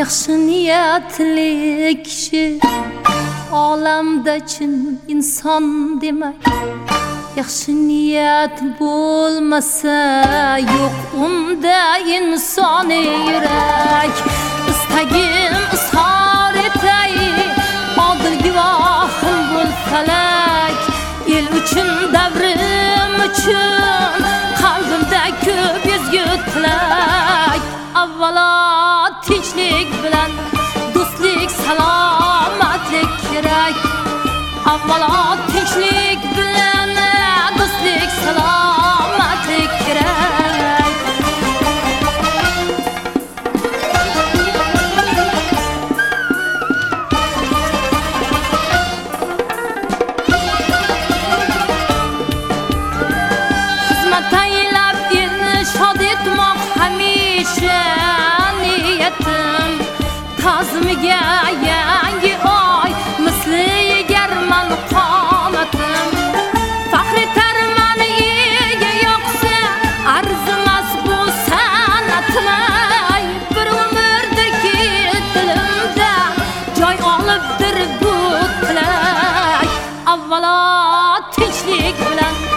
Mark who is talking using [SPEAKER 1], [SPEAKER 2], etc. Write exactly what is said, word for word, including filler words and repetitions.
[SPEAKER 1] yaxshi niyatli kishi olamda chin inson demak. Yaxshi niyat bo'lmasa yo'q unda insoniy yurak. Istagim izhor etay, odil guvohim bo'l falak. El uchun, davrim uchun qalbimda ko'p ezgu tilak. Avvalo tinchlik bilan do'stlik, salomatlik kerak. Avvalo tinchlik bilan do'stlik, salomatlik kerak. Xizmat taylab elni shod etmoq hamisha niyatim. Ta'zimiga yangi oy misli egarman qomatim. Faxr etarman elga yoqsa arzimas bu san'atim. Bir umrdagi dilimda joy olibdir bu tilak. Avvalo tinchlik bilan